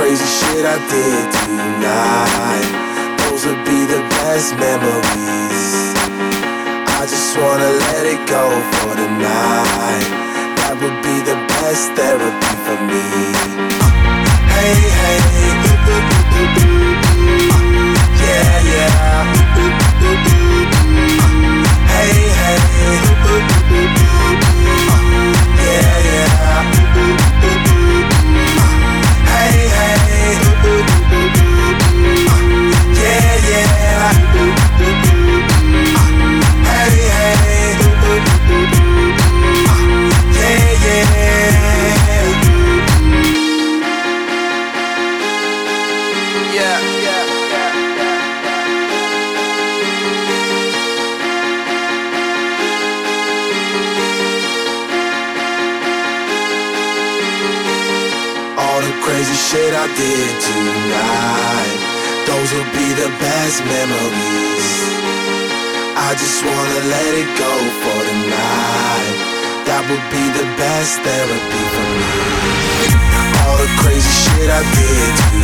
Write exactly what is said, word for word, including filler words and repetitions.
crazy shit I did tonight, those would be the best memories. I just wanna let it go for the night. That would be the best therapy for me. Hey, hey, ooh, ooh, ooh, ooh, ooh. Yeah, yeah. Ooh, ooh, ooh, ooh. Hey, hey, ooh, ooh, ooh, ooh. Yeah, yeah. Ooh, ooh, ooh, ooh. Hey, hey, ooh, ooh, ooh, ooh. Yeah, yeah. Ooh, ooh, ooh, ooh. Hey, hey, ooh, ooh, ooh, ooh. Yeah, yeah. Yeah, yeah, yeah, yeah. All the crazy shit I did tonight, those will be the best memories. I just wanna let it go for the night. That would be the best therapy for me. All the crazy shit I did tonight,